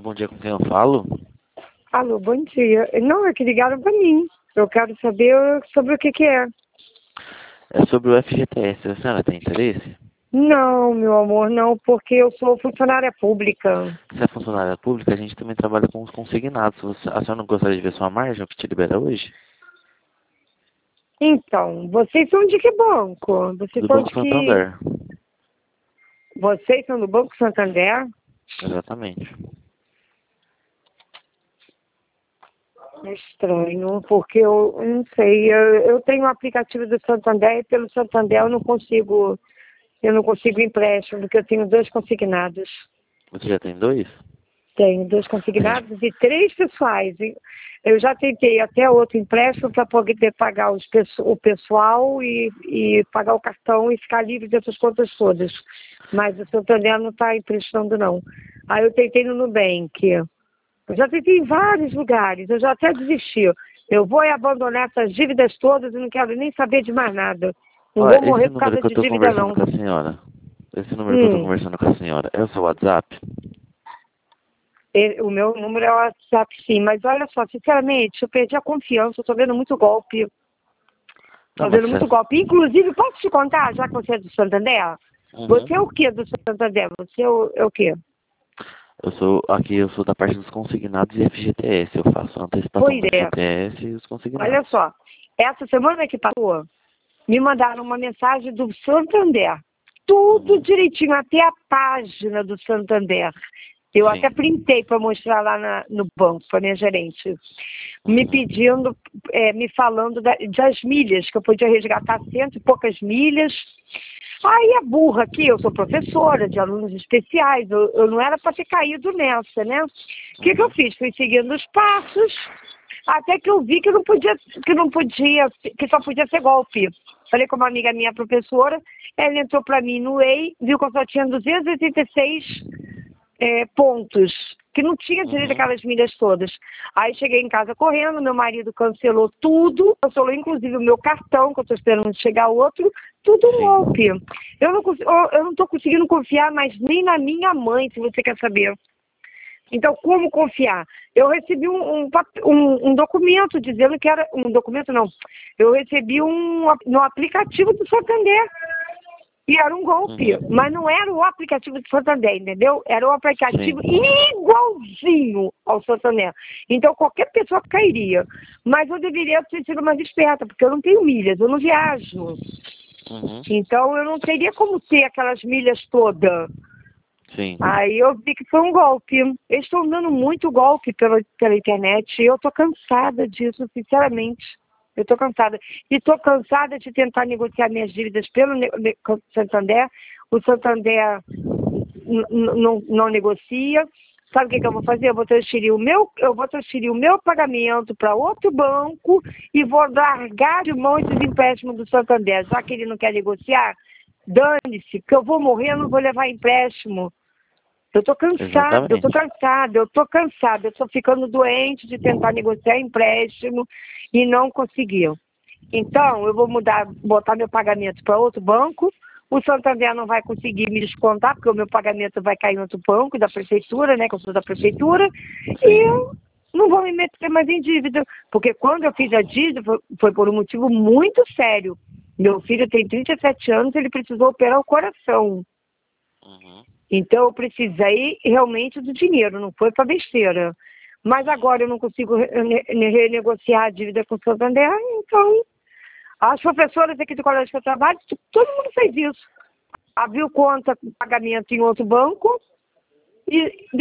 Bom dia, com quem eu falo? Alô, bom dia. Não, é que ligaram para mim. Eu quero saber sobre o que é. É sobre o FGTS. A senhora tem interesse? Não, meu amor, não, porque eu sou funcionária pública. Se é funcionária pública, a gente também trabalha com os consignados. A senhora não gostaria de ver sua margem, o que te libera hoje? Então, vocês são de que banco? Vocês Do são Banco de que... Santander. Vocês são do Banco Santander? Exatamente. É estranho, porque eu não sei, eu tenho o aplicativo do Santander e pelo Santander eu não consigo empréstimo, porque eu tenho 2 consignados. Você já tem dois? Tenho 2 consignados e 3 pessoais. Eu já tentei até outro empréstimo para poder pagar o pessoal e pagar o cartão e ficar livre dessas contas todas. Mas o Santander não está emprestando, não. Aí eu tentei no Nubank. Eu já tentei em vários lugares, eu já até desisti. Eu vou abandonar essas dívidas todas e não quero nem saber de mais nada. Não Olha, vou morrer esse por número causa que eu de tô dívida, conversando não. com a senhora, esse número que eu tô Hum. conversando com a senhora, é o seu WhatsApp? O meu número é o WhatsApp, sim. Mas olha só, sinceramente, eu perdi a confiança. Eu tô vendo muito golpe. Não, Tô mas vendo muito golpe. Inclusive, posso te contar, já que você é do Santander? Você é o Uhum. quê do Santander? Você é o quê? Eu sou da parte dos consignados e FGTS. Eu faço a antecipação Pois do é. FGTS e os Olha consignados. só. Essa semana que passou, me mandaram uma mensagem do Santander. Tudo Uhum. direitinho, até a página do Santander. Eu Sim. até printei para mostrar lá no banco, para minha gerente. Me Uhum. pedindo, me falando das milhas, que eu podia resgatar 100 e poucas milhas. Aí a burra aqui, eu sou professora de alunos especiais, eu não era para ter caído nessa, né? O que eu Uhum. fiz? Fui seguindo os passos, até que eu vi que só podia ser golpe. Falei com uma amiga minha, professora, ela entrou para mim no EI, viu que eu só tinha 286 pontos, que não tinha direito Uhum. àquelas milhas todas. Aí cheguei em casa correndo, meu marido cancelou tudo, cancelou inclusive o meu cartão, que eu estou esperando chegar outro, tudo um Sim. golpe. Eu não estou conseguindo confiar mais nem na minha mãe, se você quer saber. Então, como confiar? Eu recebi um documento dizendo que era... Um documento não. Eu recebi no aplicativo do Santander. E era um golpe. Uhum. Mas não era o aplicativo do Santander, entendeu? Era um Sim. aplicativo igualzinho ao Santander. Então, qualquer pessoa cairia. Mas eu deveria ter sido mais esperta, porque eu não tenho milhas, eu não viajo. Uhum. Então, eu não teria como ter aquelas milhas todas. Sim. Aí eu vi que foi um golpe. Eles estão dando muito golpe pela internet e eu tô cansada disso, sinceramente. Eu tô cansada. E tô cansada de tentar negociar minhas dívidas pelo Santander. O Santander não negocia. Sabe o que eu vou fazer? Eu vou transferir o meu pagamento para outro banco e vou largar de mão esses empréstimos do Santander. Já que ele não quer negociar, dane-se, porque eu vou morrer, eu não vou levar empréstimo. Eu tô cansada, eu tô Exatamente. cansada, eu tô cansada. Eu tô ficando doente de tentar negociar empréstimo e não conseguiu. Então, eu vou botar meu pagamento para outro banco. O Santander não vai conseguir me descontar, porque o meu pagamento vai cair em outro banco da prefeitura, né? Que eu sou da prefeitura. E Sim. eu não vou me meter mais em dívida. Porque quando eu fiz a dívida, foi por um motivo muito sério. Meu filho tem 37 anos, ele precisou operar o coração. Uhum. Então, eu precisei realmente do dinheiro, não foi para besteira. Mas agora eu não consigo renegociar a dívida com o Santander, então as professoras aqui do colégio que eu trabalho, todo mundo fez isso. Abriu conta, pagamento em outro banco e